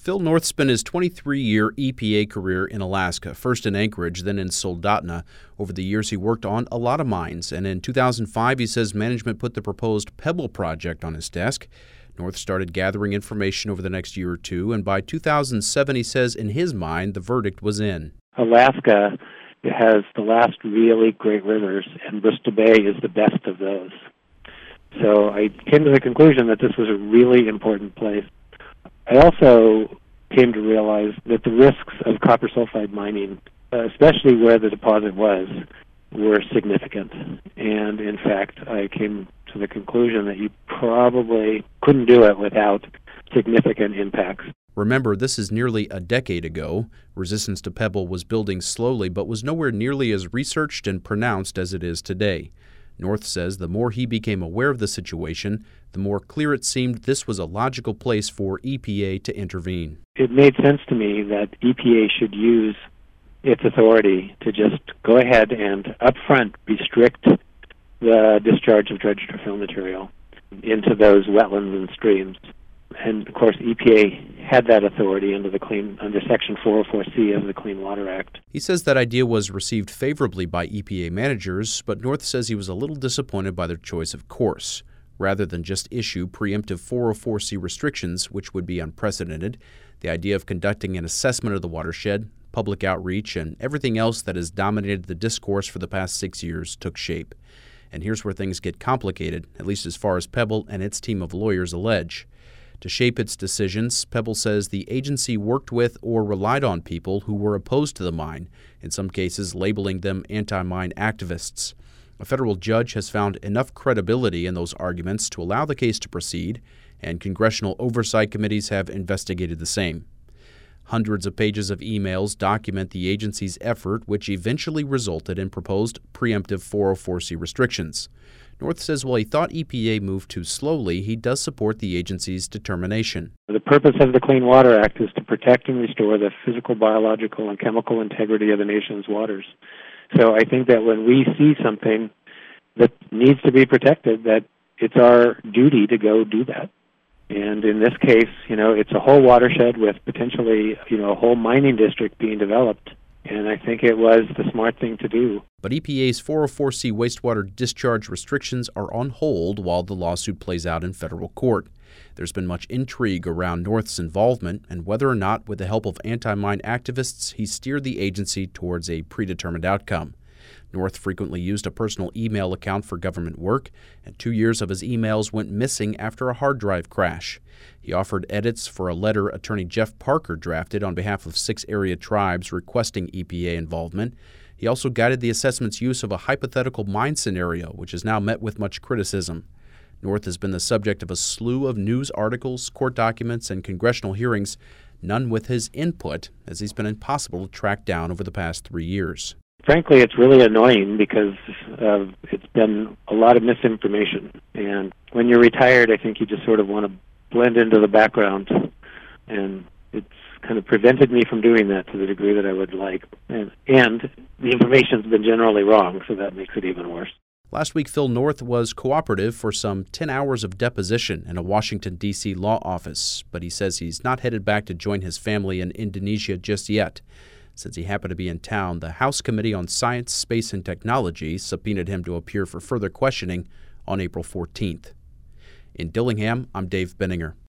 Phil North spent his 23-year EPA career in Alaska, first in Anchorage, then in Soldotna. Over the years, he worked on a lot of mines, and in 2005, he says management put the proposed Pebble project on his desk. North started gathering information over the next year or two, and by 2007, he says in his mind, the verdict was in. Alaska has the last really great rivers, and Bristol Bay is the best of those. So I came to the conclusion that this was a really important place. I also came to realize that the risks of copper sulfide mining, especially where the deposit was, were significant. And in fact, I came to the conclusion that you probably couldn't do it without significant impacts. Remember, this is nearly a decade ago. Resistance to Pebble was building slowly, but was nowhere nearly as researched and pronounced as it is today. North says the more he became aware of the situation, the more clear it seemed this was a logical place for EPA to intervene. It made sense to me that EPA should use its authority to just go ahead and upfront restrict the discharge of dredged or fill material into those wetlands and streams. And of course, EPA had that authority under Section 404C of the Clean Water Act. He says that idea was received favorably by EPA managers, but North says he was a little disappointed by their choice of course. Rather than just issue preemptive 404C restrictions, which would be unprecedented, the idea of conducting an assessment of the watershed, public outreach, and everything else that has dominated the discourse for the past 6 years took shape. And here's where things get complicated, at least as far as Pebble and its team of lawyers allege. To shape its decisions, Pebble says the agency worked with or relied on people who were opposed to the mine, in some cases labeling them anti-mine activists. A federal judge has found enough credibility in those arguments to allow the case to proceed, and congressional oversight committees have investigated the same. Hundreds of pages of emails document the agency's effort, which eventually resulted in proposed preemptive 404C restrictions. North says while he thought EPA moved too slowly, he does support the agency's determination. The purpose of the Clean Water Act is to protect and restore the physical, biological, and chemical integrity of the nation's waters. So I think that when we see something that needs to be protected, that it's our duty to go do that. And in this case, it's a whole watershed with potentially, a whole mining district being developed. And I think it was the smart thing to do. But EPA's 404C wastewater discharge restrictions are on hold while the lawsuit plays out in federal court. There's been much intrigue around North's involvement and whether or not, with the help of anti-mine activists, he steered the agency towards a predetermined outcome. North frequently used a personal email account for government work, and 2 years of his emails went missing after a hard drive crash. He offered edits for a letter Attorney Jeff Parker drafted on behalf of 6 area tribes requesting EPA involvement. He also guided the assessment's use of a hypothetical mine scenario, which has now met with much criticism. North has been the subject of a slew of news articles, court documents, and congressional hearings, none with his input, as he's been impossible to track down over the past 3 years. Frankly, it's really annoying because it's been a lot of misinformation. And when you're retired, I think you just sort of want to blend into the background. And it's kind of prevented me from doing that to the degree that I would like. And the information's been generally wrong, so that makes it even worse. Last week, Phil North was cooperative for some 10 hours of deposition in a Washington, D.C. law office, but he says he's not headed back to join his family in Indonesia just yet. Since he happened to be in town, the House Committee on Science, Space, and Technology subpoenaed him to appear for further questioning on April 14th. In Dillingham, I'm Dave Benninger.